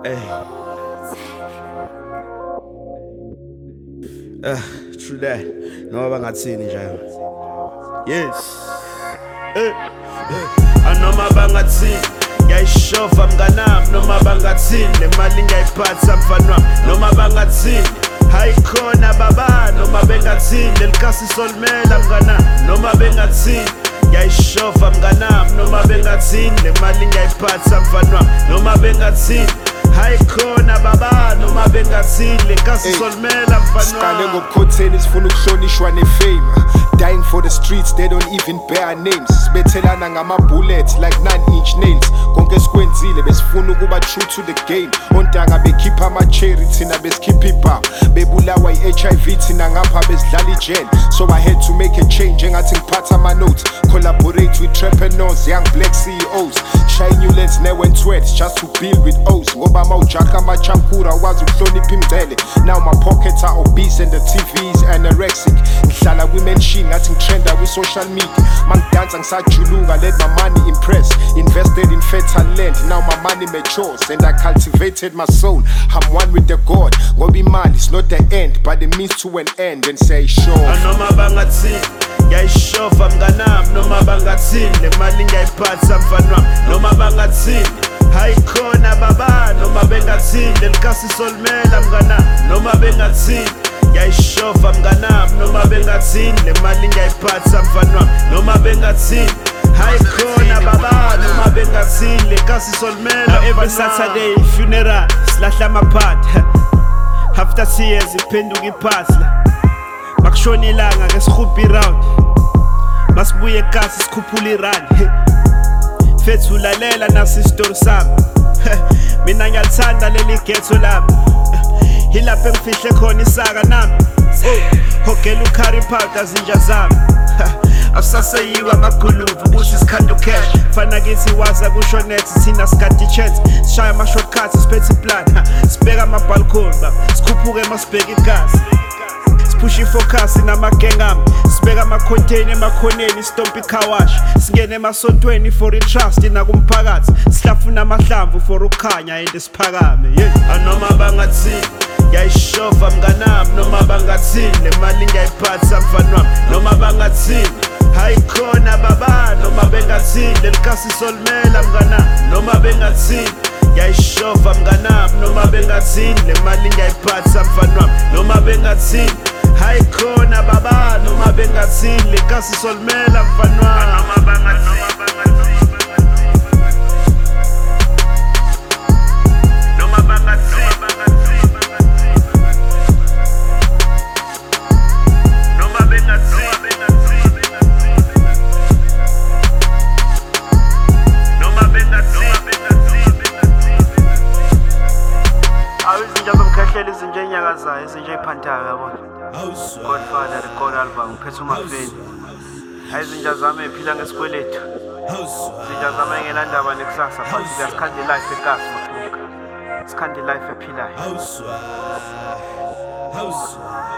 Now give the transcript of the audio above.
Hey. True that. No bangathini njalo. Yes. Anoma bangathini ngiyayishova mnganami noma bangathini nemali ngiyayiphatha mfana wami noma bangathini hayikhona baba noma bengathini lelikasi solmela mnganami noma bengathini ngiyayishova mnganami noma bengathini nemali ngiyayiphatha mfana wami noma bengathini hayikhona baba noma bengathini lelikasi solmela mfana wami ngokukhotheni sifuna ukuhlonishwa nefame. Dying for the streets, they don't even bear names. Sibethelana ngama-bullets like 9-inch nails. Konke sikwenzile besifuna ukuba true to the game. Ontanga bekhipha ama-cherry thina besikhipha ibhawu. Bebulawa i-HIV thina ngapha besidlala ijele. So I had to make a change engathi ngiphatha ama-notes. Collaborate with entrepreneurs, young black CEOs. Shine new lens ne-wentworth just to build with O's. Ngoba mawujaka ama-chankura wazi ukuhlonipha imngcele. Now my pockets are obese and the TV is anorexic. Ngihlala kwi-mansion ngathi ngitrenda kwi-social media. Mangidansa ngisajuluka, let my money impress. Invested in fertile land, now my money matures. And I cultivated my soul, I'm one with the God. Ngoba imali is not the end, but the means to an end. And say sure Anoma bangathini ngiyayishova mnganami noma bangathini nemali ngiyayiphatha mfana wami noma bangathini hayikhona baba noma bengathini lelikasi solmela mnganami noma bengathini ngiyayishova mnganami noma bengathini nemali ngiyayiphatha mfana wami noma bengathini hayikhona baba noma bengathini lelikasi solmela every Saturday funeral silahla amaphathi after 2 years iphenduka iphasla makushona ilanga ke sikhupha iround masibuye ekhasi sikhuphula irani fethu lalela nasi story sami mina ngiyalithanda leli ghetto lami hilapha engifihle khona isaka nami hogela ukhari powder zinja zami asaseyiwa amaguluvu ukuthi sikhanda ucash fana kithi waza kusho nethi thina sikade chance sishaya ama shortcuts siphethe iplan sibeka ama-balcony sikhuphuke masibheka igazi push ifocus namagengami sibeka ama-contain emakhoneni stomp ikhawash singene emasontweni for i-trust nakumphakathi sihlafuna amahlamvu for ukukhanya ende siphakame anoma bangathini ngiyayishova mnganami noma bangathini nemali ngiyayiphatha mfana wami noma bangathini hayikhona baba noma bengathini lelikasi solmela mnganami noma bengathini ngiyayishova mnganami noma bengathini nemali ngiyayiphatha mfana wami noma bengathini hayikhona baba noma bengathini lelikasi solmela mfana wami noma bangathini noma bangathini noma bengathini noma bengathini awizinja zomkhahlela izinja enyakazayo izinja ey'phantayo yabona Godfather record album phethe umafeni ayizinja zami ephila ngesikweletu izinja zami engenandaba nekusasa but siyasikhandla life ekasi mafuka sikhande life ephilayo